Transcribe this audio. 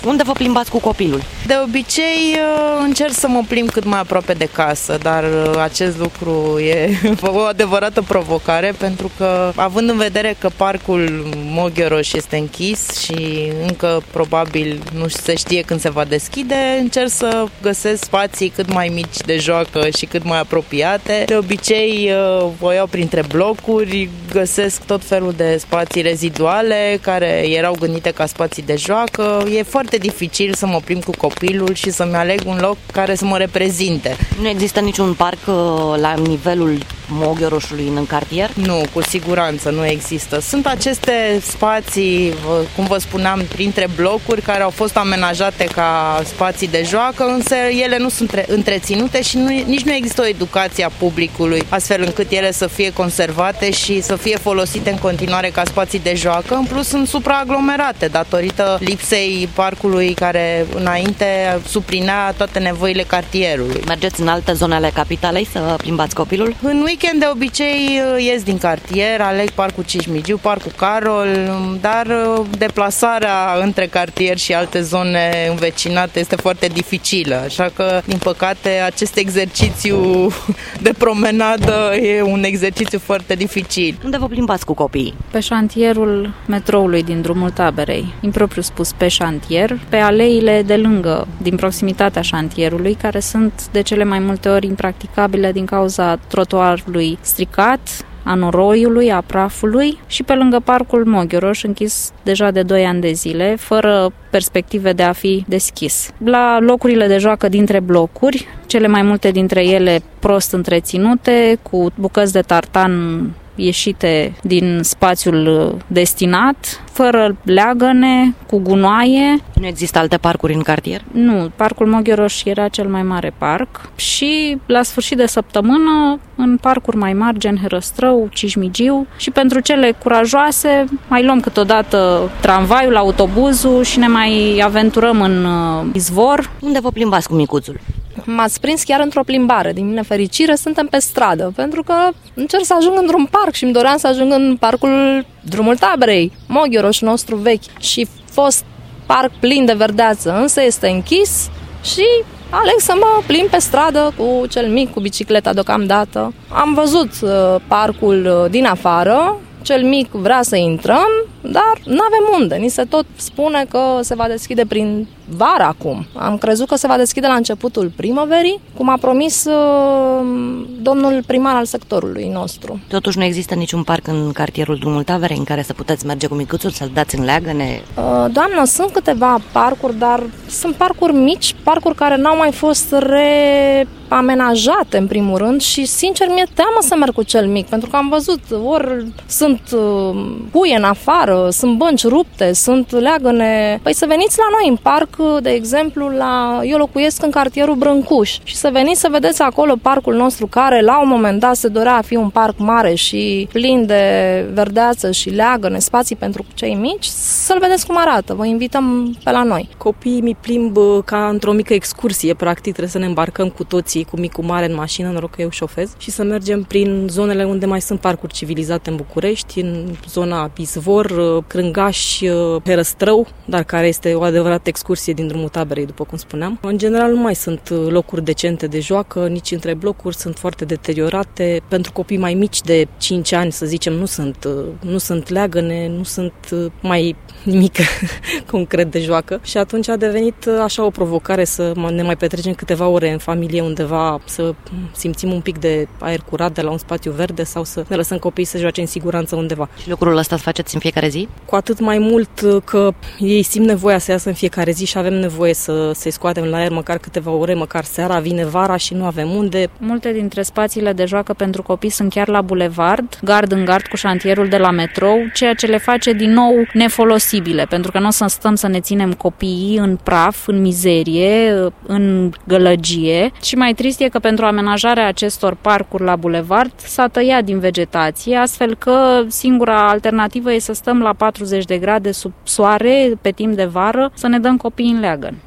Unde vă plimbați cu copilul? De obicei încerc să mă plimb cât mai aproape de casă, dar acest lucru e o adevărată provocare, pentru că, având în vedere că parcul Moghioroș este închis și încă probabil nu se știe când se va deschide, încerc să găsesc spații cât mai mici de joacă și cât mai apropiate. De obicei o iau printre blocuri, găsesc tot felul de spații reziduale care erau gândite ca spații de joacă. E foarte dificil să mă plimb cu copilul și să-mi aleg un loc care să mă reprezinte. Nu există niciun parc la nivelul Moghioroșului în cartier? Nu, cu siguranță nu există. Sunt aceste spații, cum vă spuneam, printre blocuri care au fost amenajate ca spații de joacă, însă ele nu sunt întreținute și nici nu există o educație a publicului, astfel încât ele să fie conservate și să fie folosite în continuare ca spații de joacă. În plus, sunt supraaglomerate datorită lipsei parcului care înainte suplinea toate nevoile cartierului. Mergeți în alte zone ale capitalei să plimbați copilul? În weekend de obicei ies din cartier, aleg parcul Cismigiu, parcul Carol, dar deplasarea între cartier și alte zone învecinate este foarte dificilă, așa că, din păcate, acest exercițiu de promenadă e un exercițiu foarte dificil. Unde vă plimbați cu copiii? Pe șantierul metroului din drumul Taberei, impropriu spus pe șantier, pe aleile de lângă, din proximitatea șantierului, care sunt de cele mai multe ori impracticabile din cauza trotuarului stricat, a noroiului, a prafului, și pe lângă parcul Moghioroș, închis deja de 2 ani de zile, fără perspective de a fi deschis. La locurile de joacă dintre blocuri, cele mai multe dintre ele prost întreținute, cu bucăți de tartan ieșite din spațiul destinat, fără leagăne, cu gunoaie. Nu există alte parcuri în cartier? Nu, parcul Moghioroș era cel mai mare parc și la sfârșit de săptămână în parcuri mai mari, gen Herăstrău, Cismigiu, și pentru cele curajoase mai luăm câteodată tramvaiul, autobuzul și ne mai aventurăm în izvor. Unde vă plimbați cu micuțul? M-ați prins chiar într-o plimbare. Din nefericire suntem pe stradă, pentru că încerc să ajung într-un parc și îmi doream să ajung în parcul Drumul Taberei, Moghioroș nostru vechi și fost parc plin de verdeață, însă este închis și aleg să mă plimb pe stradă cu cel mic, cu bicicleta deocamdată. Am văzut parcul din afară, cel mic vrea să intrăm, dar nu avem unde. Ni se tot spune că se va deschide prin vară acum. Am crezut că se va deschide la începutul primăverii, cum a promis domnul primar al sectorului nostru. Totuși nu există niciun parc în cartierul Drumul Taberei în care să puteți merge cu micuțul, să-l dați în leagăne? Doamnă, sunt câteva parcuri, dar sunt parcuri mici, parcuri care n-au mai fost amenajate în primul rând și sincer mi-e teamă să merg cu cel mic, pentru că am văzut ori sunt puie în afară, sunt bănci rupte, sunt leagăne. Păi să veniți la noi în parc, de exemplu, eu locuiesc în cartierul Brâncuș și să veniți să vedeți acolo parcul nostru care la un moment dat se dorea a fi un parc mare și plin de verdeață și leagăne, spații pentru cei mici, să-l vedeți cum arată. Vă invităm pe la noi. Copiii mi plimb ca într-o mică excursie, practic trebuie să ne îmbarcăm cu toții, cu micul mare în mașină, noroc că eu șofez, și să mergem prin zonele unde mai sunt parcuri civilizate în București, în zona Izvor, Crângaș, Herăstrău, dar care este o adevărată excursie din Drumul Taberei, după cum spuneam. În general nu mai sunt locuri decente de joacă, nici între blocuri, sunt foarte deteriorate. Pentru copii mai mici de 5 ani, să zicem, nu sunt leagăne, nu sunt mai nimic concret de joacă și atunci a devenit așa o provocare să ne mai petrecem câteva ore în familie undeva, să simțim un pic de aer curat de la un spațiu verde sau să ne lăsăm copiii să joace în siguranță undeva. Și lucrul ăsta îl faceți în fiecare zi? Cu atât mai mult că ei simt nevoia să iasă în fiecare zi și avem nevoie să-i scoatem la aer măcar câteva ore, măcar seara, vine vara și nu avem unde. Multe dintre spațiile de joacă pentru copii sunt chiar la bulevard, gard în gard cu șantierul de la metrou, ceea ce le face din nou nefolosibile, pentru că nu o să stăm să ne ținem copiii în praf, în mizerie, în gălăgie. Și mai trist e că pentru amenajarea acestor parcuri la bulevard s-a tăiat din vegetație, astfel că singura alternativă e să stăm la 40 de grade sub soare pe timp de vară, să ne dăm copiii în leagăn.